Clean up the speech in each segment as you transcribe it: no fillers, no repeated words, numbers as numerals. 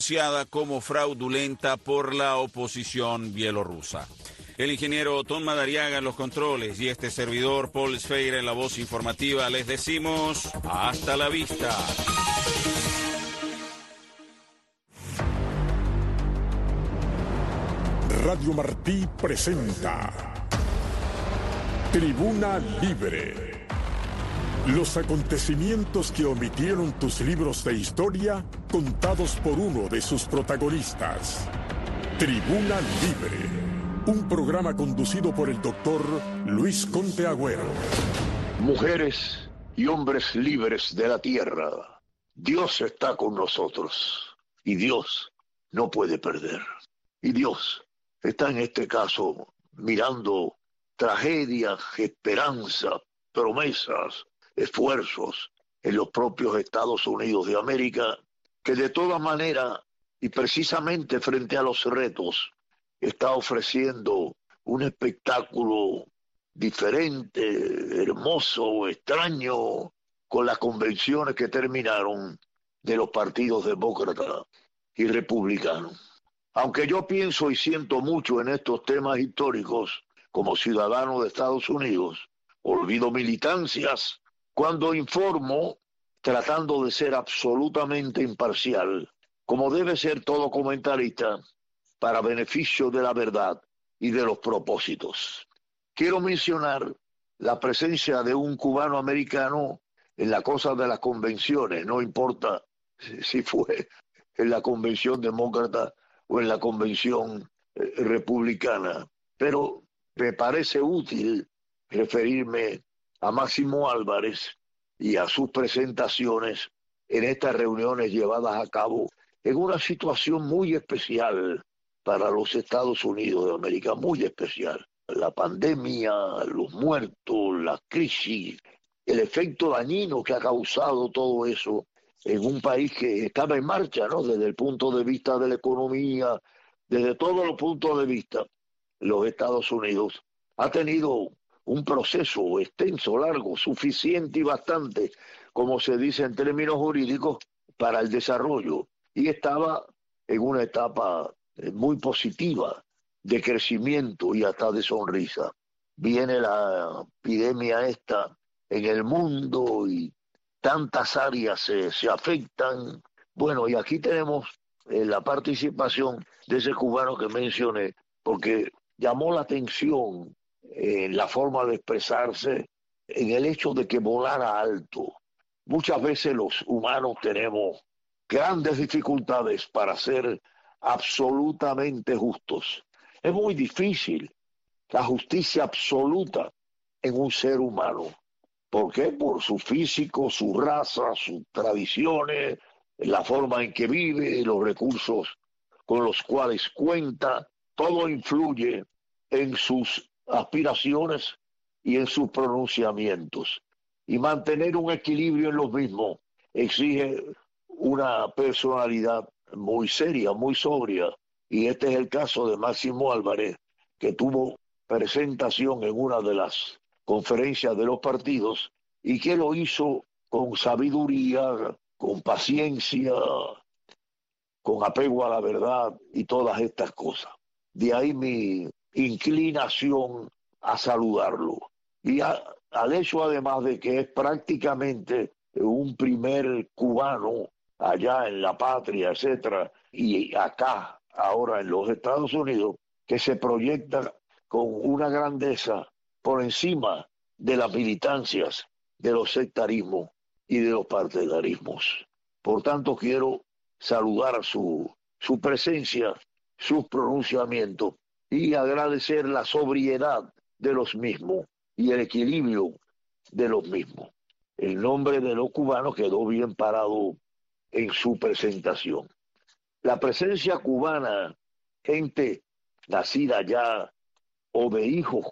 denunciada como fraudulenta por la oposición bielorrusa. El ingeniero Tom Madariaga en los controles y este servidor Paul Sfeira en la voz informativa les decimos hasta la vista. Radio Martí presenta Tribuna Libre. Los acontecimientos que omitieron tus libros de historia, contados por uno de sus protagonistas. Tribuna Libre, un programa conducido por el doctor Luis Conte Agüero. Mujeres y hombres libres de la tierra, Dios está con nosotros y Dios no puede perder. Y Dios está en este caso mirando tragedias, esperanza, promesas, esfuerzos en los propios Estados Unidos de América, que de toda manera y precisamente frente a los retos está ofreciendo un espectáculo diferente, hermoso, extraño, con las convenciones que terminaron de los partidos demócrata y republicano. Aunque yo pienso y siento mucho en estos temas históricos como ciudadano de Estados Unidos, olvido militancias cuando informo tratando de ser absolutamente imparcial, como debe ser todo comentarista, para beneficio de la verdad y de los propósitos. Quiero mencionar la presencia de un cubano americano en la cosa de las convenciones, no importa si fue en la convención demócrata o en la convención republicana, pero me parece útil referirme a Máximo Álvarez y a sus presentaciones en estas reuniones llevadas a cabo en una situación muy especial para los Estados Unidos de América, muy especial. La pandemia, los muertos, la crisis, el efecto dañino que ha causado todo eso en un país que estaba en marcha, ¿no? Desde el punto de vista de la economía, desde todos los puntos de vista, los Estados Unidos ha tenido un proceso extenso, largo, suficiente y bastante, como se dice en términos jurídicos, para el desarrollo. Y estaba en una etapa muy positiva de crecimiento y hasta de sonrisa. Viene la epidemia esta en el mundo y tantas áreas se afectan. Bueno, y aquí tenemos la participación de ese cubano que mencioné, porque llamó la atención en la forma de expresarse, en el hecho de que volara alto. Muchas veces los humanos tenemos grandes dificultades para ser absolutamente justos. Es muy difícil la justicia absoluta en un ser humano. ¿Por qué? Por su físico, su raza, sus tradiciones, la forma en que vive, los recursos con los cuales cuenta. Todo influye en sus aspiraciones y en sus pronunciamientos. Y mantener un equilibrio en los mismos exige una personalidad muy seria, muy sobria. Y este es el caso de Máximo Álvarez, que tuvo presentación en una de las conferencias de los partidos y que lo hizo con sabiduría, con paciencia, con apego a la verdad y todas estas cosas. De ahí mi inclinación a saludarlo. Y al hecho además de que es prácticamente un primer cubano allá en la patria, etcétera, y acá, ahora en los Estados Unidos, que se proyecta con una grandeza por encima de las militancias, de los sectarismos y de los partidarismos. Por tanto, quiero saludar su presencia, sus pronunciamientos y agradecer la sobriedad de los mismos y el equilibrio de los mismos. El nombre de los cubanos quedó bien parado en su presentación. La presencia cubana, gente nacida allá o de hijos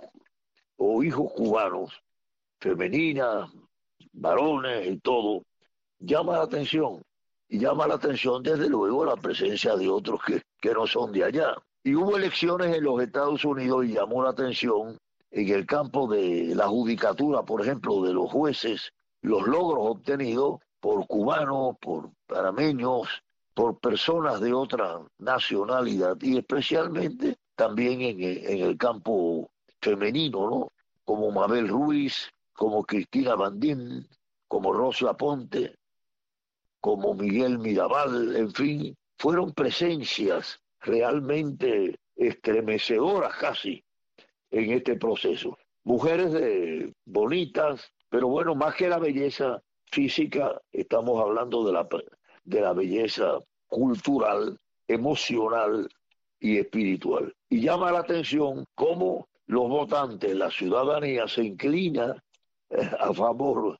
cubanos, femeninas, varones y todo, llama la atención. Y llama la atención desde luego la presencia de otros que no son de allá. Y hubo elecciones en los Estados Unidos y llamó la atención en el campo de la judicatura, por ejemplo, de los jueces, los logros obtenidos por cubanos, por panameños, por personas de otra nacionalidad y especialmente también en el campo femenino, ¿no? Como Mabel Ruiz, como Cristina Bandín, como Rosa Ponte, como Miguel Mirabal, en fin, fueron presencias realmente estremecedoras casi en este proceso. Mujeres bonitas, pero bueno, más que la belleza física, estamos hablando de la belleza cultural, emocional y espiritual. Y llama la atención cómo los votantes, la ciudadanía se inclina a favor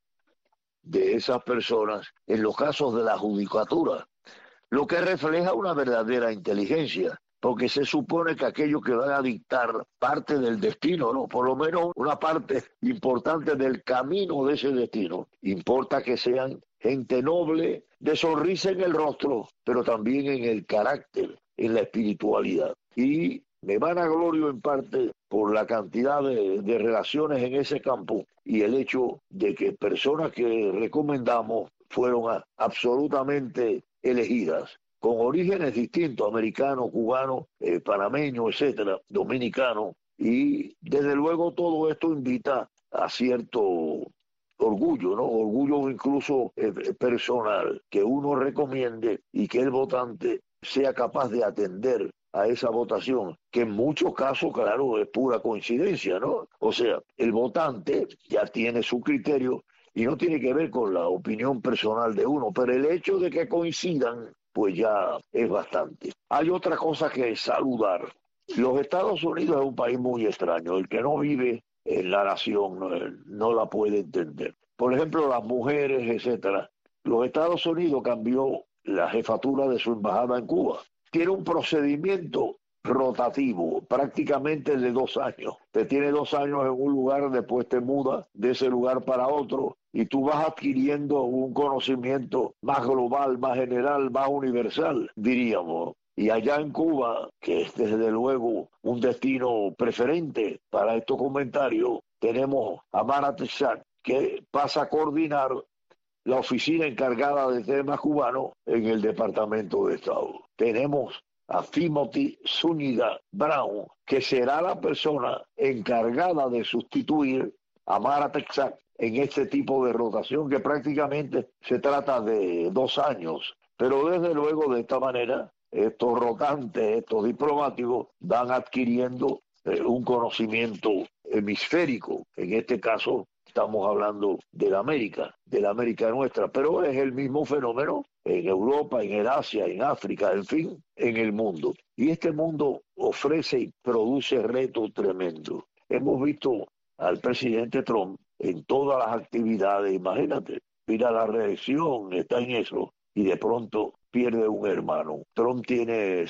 de esas personas en los casos de la judicatura, lo que refleja una verdadera inteligencia, porque se supone que aquellos que van a dictar parte del destino, ¿no? Por lo menos una parte importante del camino de ese destino, importa que sean gente noble, de sonrisa en el rostro, pero también en el carácter, en la espiritualidad. Y me vanaglorio en parte por la cantidad de relaciones en ese campo y el hecho de que personas que recomendamos fueron absolutamente elegidas, con orígenes distintos, americano, cubano, panameño, etcétera, dominicano, y desde luego todo esto invita a cierto orgullo, ¿no? Orgullo incluso personal, que uno recomiende y que el votante sea capaz de atender a esa votación, que en muchos casos, claro, es pura coincidencia, ¿no? O sea, el votante ya tiene su criterio y no tiene que ver con la opinión personal de uno, pero el hecho de que coincidan, pues ya es bastante. Hay otra cosa que saludar. Los Estados Unidos es un país muy extraño. El que no vive en la nación no la puede entender. Por ejemplo, las mujeres, etcétera. Los Estados Unidos cambió la jefatura de su embajada en Cuba. Tiene un procedimiento rotativo, prácticamente de 2 años. Te tiene 2 años en un lugar, después te muda de ese lugar para otro y tú vas adquiriendo un conocimiento más global, más general, más universal, diríamos. Y allá en Cuba, que es desde luego un destino preferente para estos comentarios, tenemos a Mara Texac, que pasa a coordinar la oficina encargada de temas cubanos en el Departamento de Estado. Tenemos a Timothy Zúñiga Brown, que será la persona encargada de sustituir a Mara Texac en este tipo de rotación, que prácticamente se trata de 2 años. Pero desde luego de esta manera, estos rotantes, estos diplomáticos, van adquiriendo un conocimiento hemisférico. En este caso, estamos hablando de la América nuestra, pero es el mismo fenómeno en Europa, en el Asia, en África, en fin, en el mundo. Y este mundo ofrece y produce retos tremendos. Hemos visto al presidente Trump en todas las actividades, imagínate, mira la reelección, está en eso, y de pronto pierde un hermano. Trump tiene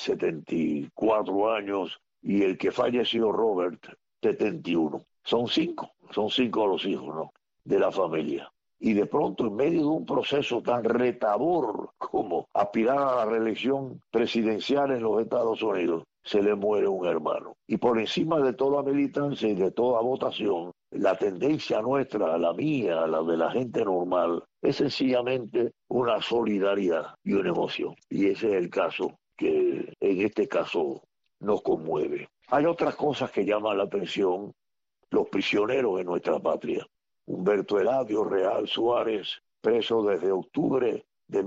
74 años y el que falleció, Robert, 71. Son 5 los hijos, ¿no?, de la familia. Y de pronto, en medio de un proceso tan retador como aspirar a la reelección presidencial en los Estados Unidos, se le muere un hermano. Y por encima de toda militancia y de toda votación, la tendencia nuestra, la mía, la de la gente normal, es sencillamente una solidaridad y una emoción. Y ese es el caso que en este caso nos conmueve. Hay otras cosas que llaman la atención: los prisioneros de nuestra patria. Humberto Eladio Real Suárez, preso desde octubre de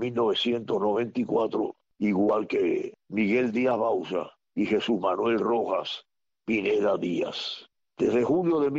1994, igual que Miguel Díaz Bauza y Jesús Manuel Rojas Pineda Díaz. Desde julio de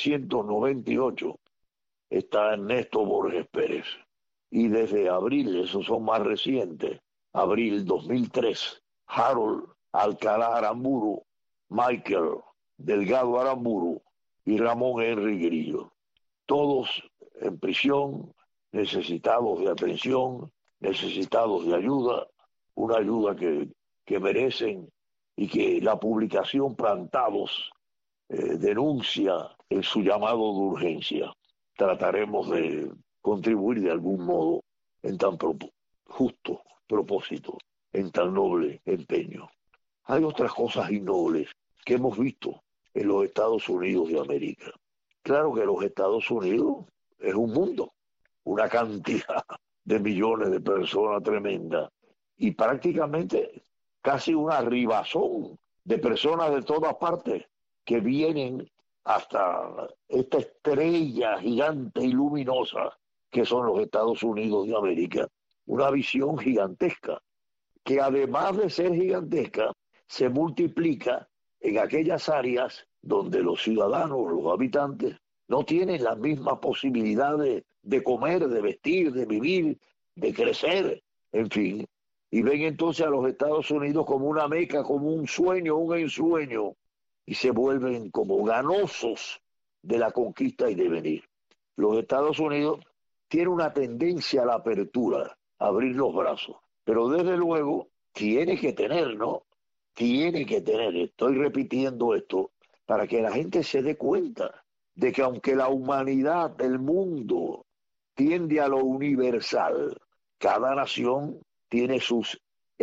1998 está Ernesto Borges Pérez. Y desde abril, esos son más recientes, abril 2003, Harold Alcalá Aramburu, Michael Delgado Aramburu y Ramón Henry Grillo. Todos en prisión, necesitados de atención, necesitados de ayuda, una ayuda que merecen y que la publicación Plantados denuncia en su llamado de urgencia. Trataremos de contribuir de algún modo en tan justo propósito, en tan noble empeño. Hay otras cosas innobles que hemos visto en los Estados Unidos de América. Claro que los Estados Unidos es un mundo, una cantidad de millones de personas tremenda, y prácticamente casi una ribazón de personas de todas partes que vienen hasta esta estrella gigante y luminosa que son los Estados Unidos de América. Una visión gigantesca, que además de ser gigantesca, se multiplica en aquellas áreas donde los ciudadanos, los habitantes, no tienen las mismas posibilidades de comer, de vestir, de vivir, de crecer, en fin. Y ven entonces a los Estados Unidos como una meca, como un sueño, un ensueño, y se vuelven como ganosos de la conquista y de venir. Los Estados Unidos tienen una tendencia a la apertura, a abrir los brazos, pero desde luego tiene que tener, ¿no? Tiene que tener, estoy repitiendo esto, para que la gente se dé cuenta de que aunque la humanidad, el mundo, tiende a lo universal, cada nación tiene sus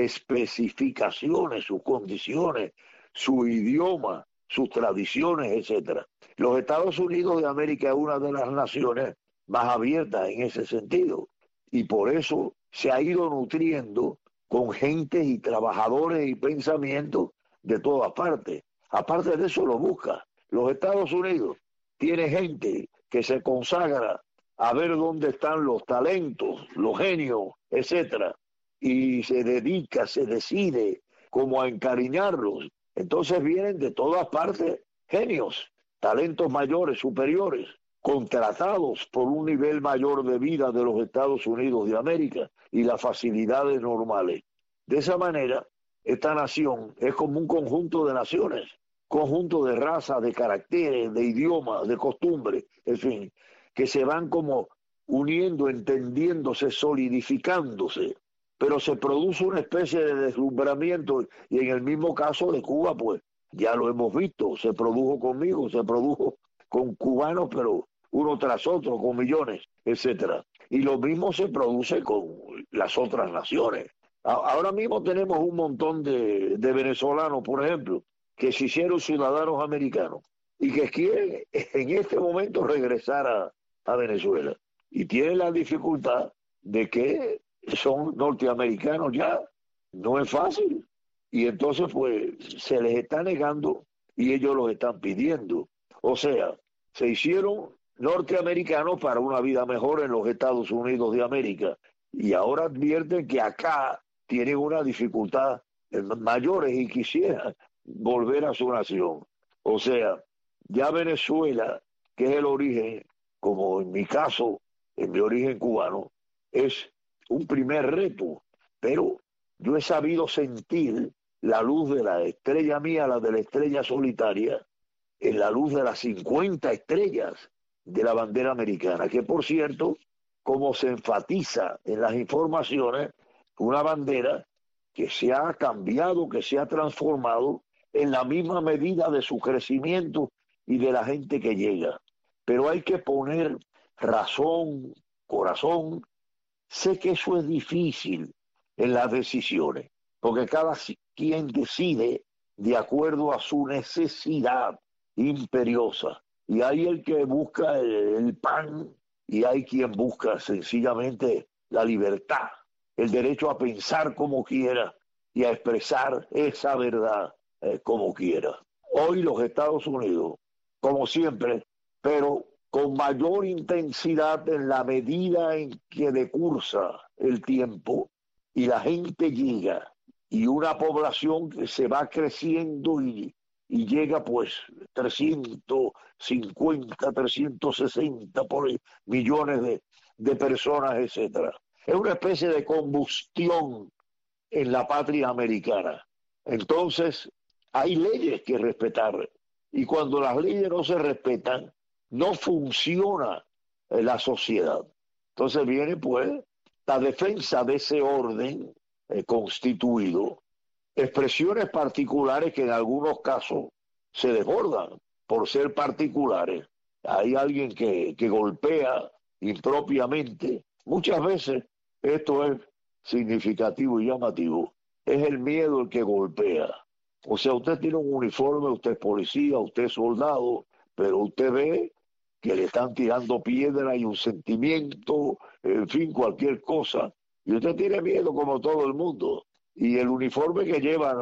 especificaciones, sus condiciones, su idioma, sus tradiciones, etcétera. Los Estados Unidos de América es una de las naciones más abiertas en ese sentido, y por eso se ha ido nutriendo con gente y trabajadores y pensamientos de todas partes. Aparte de eso lo busca. Los Estados Unidos tiene gente que se consagra a ver dónde están los talentos, los genios, etcétera, y se dedica, se decide como a encariñarlos. Entonces vienen de todas partes genios, talentos mayores, superiores, contratados por un nivel mayor de vida de los Estados Unidos de América y las facilidades normales. De esa manera, esta nación es como un conjunto de naciones, conjunto de razas, de caracteres, de idiomas, de costumbres, en fin, que se van como uniendo, entendiéndose, solidificándose, pero se produce una especie de deslumbramiento, y en el mismo caso de Cuba, pues ya lo hemos visto, se produjo conmigo, se produjo con cubanos, pero uno tras otro, con millones, etcétera. Y lo mismo se produce con las otras naciones. Ahora mismo tenemos un montón de venezolanos, por ejemplo, que se hicieron ciudadanos americanos y que quieren en este momento regresar a Venezuela. Y tienen la dificultad de que son norteamericanos ya, no es fácil. Y entonces pues se les está negando y ellos los están pidiendo. O sea, se hicieron norteamericanos para una vida mejor en los Estados Unidos de América y ahora advierten que acá tienen una dificultad mayores y quisieran volver a su nación. O sea, ya Venezuela, que es el origen, como en mi caso, en mi origen cubano, es un primer reto, pero yo he sabido sentir la luz de la estrella mía, la de la estrella solitaria, en la luz de las 50 estrellas de la bandera americana, que por cierto, como se enfatiza en las informaciones, una bandera que se ha cambiado, que se ha transformado en la misma medida de su crecimiento y de la gente que llega. Pero hay que poner razón, corazón. Sé que eso es difícil en las decisiones, porque cada quien decide de acuerdo a su necesidad imperiosa. Y hay el que busca el pan y hay quien busca sencillamente la libertad, el derecho a pensar como quiera y a expresar esa verdad como quiera. Hoy los Estados Unidos, como siempre, pero con mayor intensidad en la medida en que decursa el tiempo y la gente llega, y una población que se va creciendo y llega pues 350, 360 millones de personas, etcétera. Es una especie de combustión en la patria americana. Entonces, hay leyes que respetar, y cuando las leyes no se respetan, no funciona la sociedad. Entonces viene pues la defensa de ese orden constituido, expresiones particulares que en algunos casos se desbordan por ser particulares. Hay alguien que golpea impropiamente. Muchas veces esto es significativo y llamativo. Es el miedo el que golpea. O sea, usted tiene un uniforme, usted es policía, usted es soldado, pero usted ve que le están tirando piedra y un sentimiento, en fin, cualquier cosa, Y usted tiene miedo como todo el mundo. Y el uniforme que lleva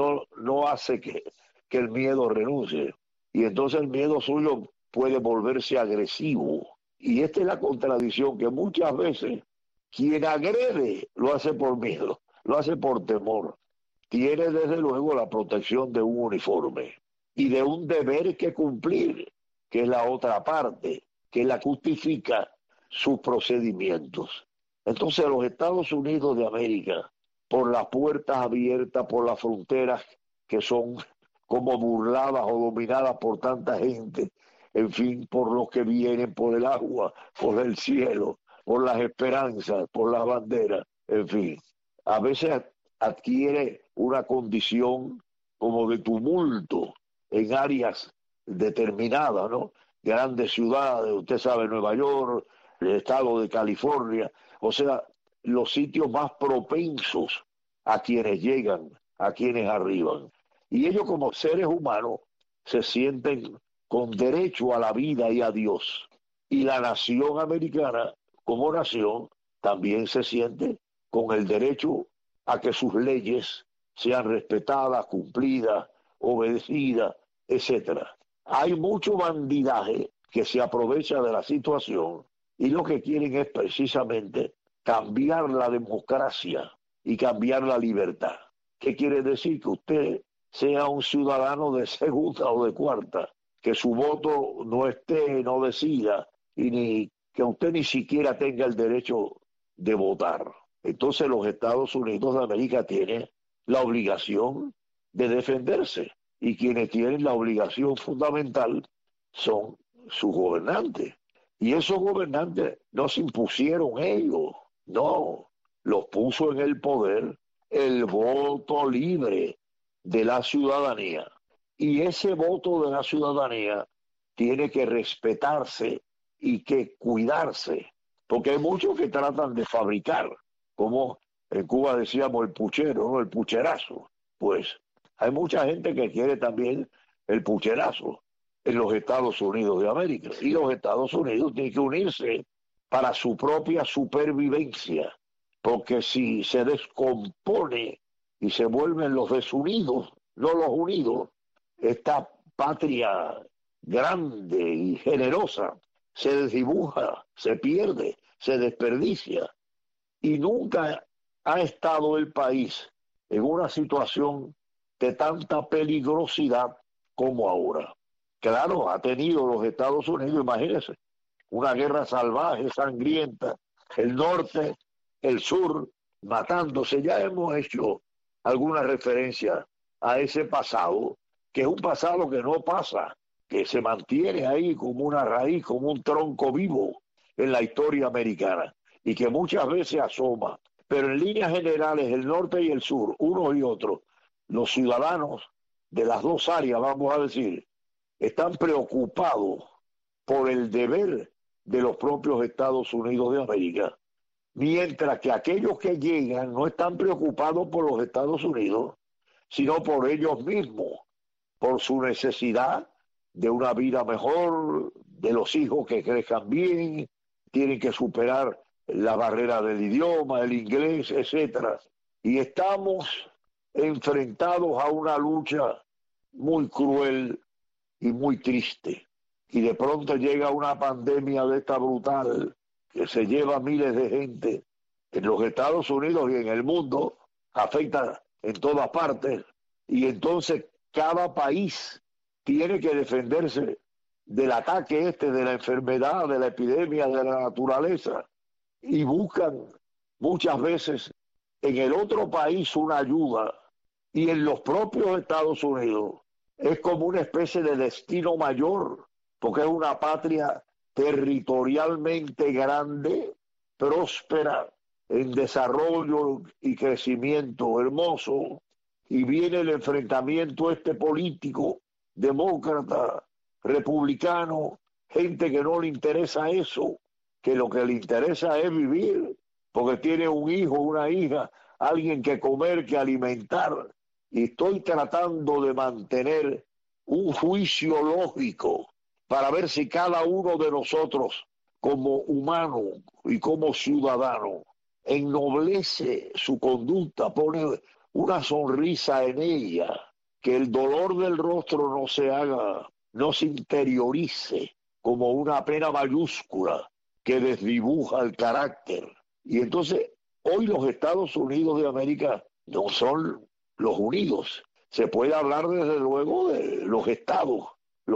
no hace que el miedo renuncie. Y entonces el miedo suyo puede volverse agresivo. Y esta es la contradicción, que muchas veces quien agrede lo hace por miedo, lo hace por temor. Tiene desde luego la protección de un uniforme y de un deber que cumplir, que es la otra parte, que la justifica sus procedimientos. Entonces los Estados Unidos de América, por las puertas abiertas, por las fronteras que son como burladas o dominadas por tanta gente, en fin, por los que vienen, por el agua, por el cielo, por las esperanzas, por las banderas, en fin, a veces adquiere una condición como de tumulto en áreas determinadas, ¿no? Grandes ciudades, usted sabe, Nueva York, el estado de California, o sea, los sitios más propensos a quienes llegan, a quienes arriban. Y ellos como seres humanos se sienten con derecho a la vida y a Dios. Y la nación americana, como nación, también se siente con el derecho a que sus leyes sean respetadas, cumplidas, obedecidas, etcétera. Hay mucho bandidaje que se aprovecha de la situación y lo que quieren es precisamente cambiar la democracia y cambiar la libertad. ¿Qué quiere decir? Que usted sea un ciudadano de segunda o de cuarta, que su voto no esté, no decida, y que usted ni siquiera tenga el derecho de votar. Entonces los Estados Unidos de América tienen la obligación de defenderse, y quienes tienen la obligación fundamental son sus gobernantes. Y esos gobernantes no se impusieron ellos, no, los puso en el poder el voto libre de la ciudadanía. Y ese voto de la ciudadanía tiene que respetarse y que cuidarse, porque hay muchos que tratan de fabricar, como en Cuba decíamos el puchero, ¿no? El pucherazo. Pues hay mucha gente que quiere también el pucherazo en los Estados Unidos de América. Y los Estados Unidos tienen que unirse para su propia supervivencia, porque si se descompone y se vuelven los desunidos, no los unidos, esta patria grande y generosa se desdibuja, se pierde, se desperdicia. Y nunca ha estado el país en una situación de tanta peligrosidad como ahora. Claro, ha tenido los Estados Unidos, imagínense, una guerra salvaje, sangrienta, el norte, el sur, matándose. Ya hemos hecho alguna referencia a ese pasado, que es un pasado que no pasa, que se mantiene ahí como una raíz, como un tronco vivo en la historia americana, y que muchas veces asoma. Pero en líneas generales, el norte y el sur, uno y otro, los ciudadanos de las dos áreas, vamos a decir, están preocupados por el deber de los propios Estados Unidos de América, mientras que aquellos que llegan no están preocupados por los Estados Unidos, sino por ellos mismos, por su necesidad de una vida mejor, de los hijos que crezcan bien, tienen que superar la barrera del idioma, el inglés, etcétera. Y estamos enfrentados a una lucha muy cruel y muy triste. Y de pronto llega una pandemia de esta brutal que se lleva a miles de gente en los Estados Unidos y en el mundo, afecta en todas partes, y entonces cada país tiene que defenderse del ataque de la enfermedad, de la epidemia, de la naturaleza, y buscan muchas veces en el otro país una ayuda, y en los propios Estados Unidos es como una especie de destino mayor, porque es una patria territorialmente grande, próspera, en desarrollo y crecimiento hermoso, y viene el enfrentamiento político, demócrata, republicano, gente que no le interesa eso, que lo que le interesa es vivir, porque tiene un hijo, una hija, alguien que comer, que alimentar, y estoy tratando de mantener un juicio lógico para ver si cada uno de nosotros, como humano y como ciudadano, ennoblece su conducta, pone una sonrisa en ella, que el dolor del rostro no se interiorice como una pena mayúscula que desdibuja el carácter. Y entonces, hoy los Estados Unidos de América no son los unidos. Se puede hablar desde luego de los estados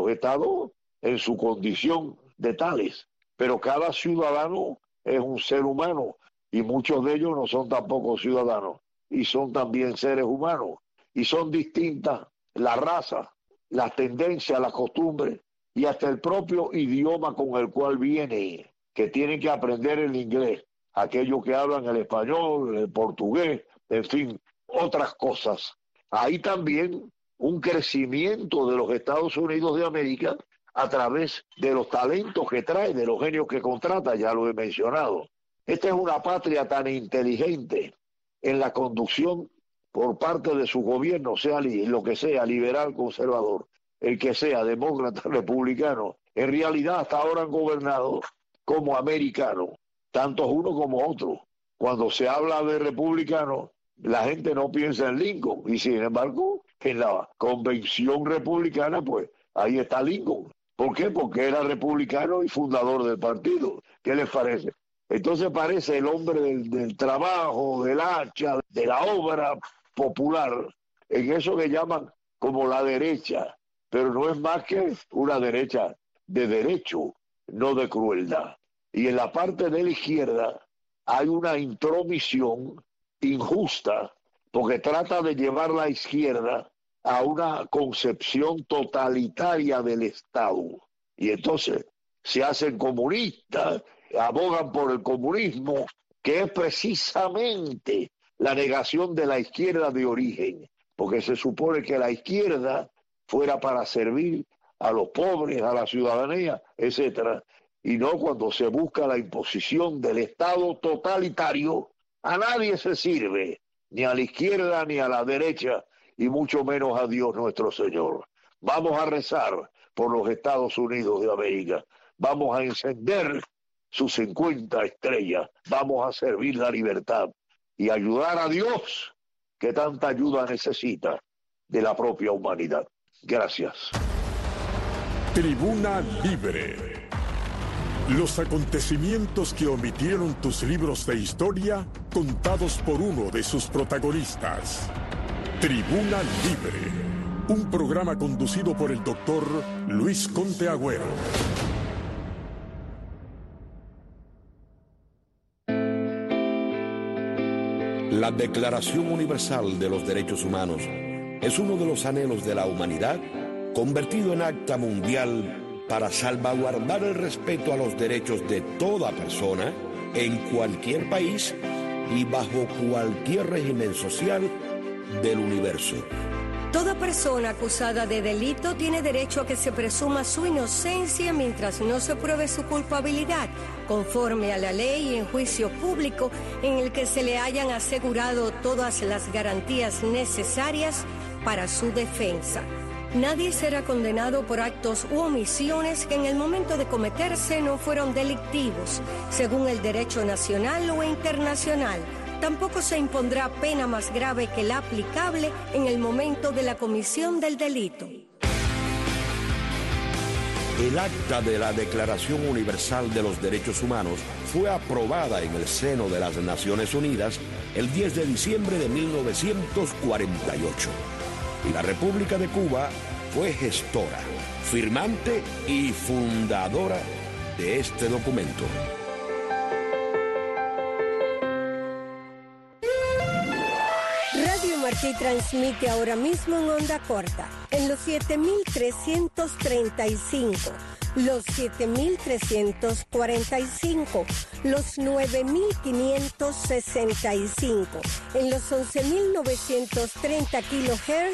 en su condición de tales, pero cada ciudadano es un ser humano y muchos de ellos no son tampoco ciudadanos y son también seres humanos y son distintas la raza, las tendencias, las costumbres y hasta el propio idioma con el cual vienen, que tienen que aprender el inglés, aquellos que hablan el español, el portugués, en fin, otras cosas. Hay también un crecimiento de los Estados Unidos de América a través de los talentos que trae, de los genios que contrata, ya lo he mencionado. Esta es una patria tan inteligente en la conducción por parte de su gobierno, sea lo que sea, liberal, conservador, el que sea, demócrata, republicano, en realidad hasta ahora han gobernado como americanos, tantos unos como otros. Cuando se habla de republicanos, la gente no piensa en Lincoln, y sin embargo, en la convención republicana, pues ahí está Lincoln. ¿Por qué? Porque era republicano y fundador del partido. ¿Qué les parece? Entonces parece el hombre del trabajo, del hacha, de la obra popular, en eso que llaman como la derecha, pero no es más que una derecha de derecho, no de crueldad. Y en la parte de la izquierda hay una intromisión injusta, porque trata de llevar la izquierda a una concepción totalitaria del Estado. Y entonces se hacen comunistas, abogan por el comunismo, que es precisamente la negación de la izquierda de origen, porque se supone que la izquierda fuera para servir a los pobres, a la ciudadanía, etcétera, y no cuando se busca la imposición del Estado totalitario. A nadie se sirve, ni a la izquierda ni a la derecha, y mucho menos a Dios nuestro Señor. Vamos a rezar por los Estados Unidos de América, vamos a encender sus 50 estrellas, vamos a servir la libertad y ayudar a Dios, que tanta ayuda necesita de la propia humanidad. Gracias. Tribuna Libre. Los acontecimientos que omitieron tus libros de historia, contados por uno de sus protagonistas. Tribuna Libre. Un programa conducido por el doctor Luis Conte Agüero. La Declaración Universal de los Derechos Humanos es uno de los anhelos de la humanidad convertido en acta mundial para salvaguardar el respeto a los derechos de toda persona en cualquier país y bajo cualquier régimen social del universo. Toda persona acusada de delito tiene derecho a que se presuma su inocencia mientras no se pruebe su culpabilidad, conforme a la ley y en juicio público en el que se le hayan asegurado todas las garantías necesarias para su defensa. Nadie será condenado por actos u omisiones que en el momento de cometerse no fueron delictivos, según el derecho nacional o internacional. Tampoco se impondrá pena más grave que la aplicable en el momento de la comisión del delito. El acta de la Declaración Universal de los Derechos Humanos fue aprobada en el seno de las Naciones Unidas el 10 de diciembre de 1948. Y la República de Cuba fue gestora, firmante y fundadora de este documento. Radio Martí transmite ahora mismo en onda corta, en los 7.335, los 7.345, los 9.565, en los 11.930 kHz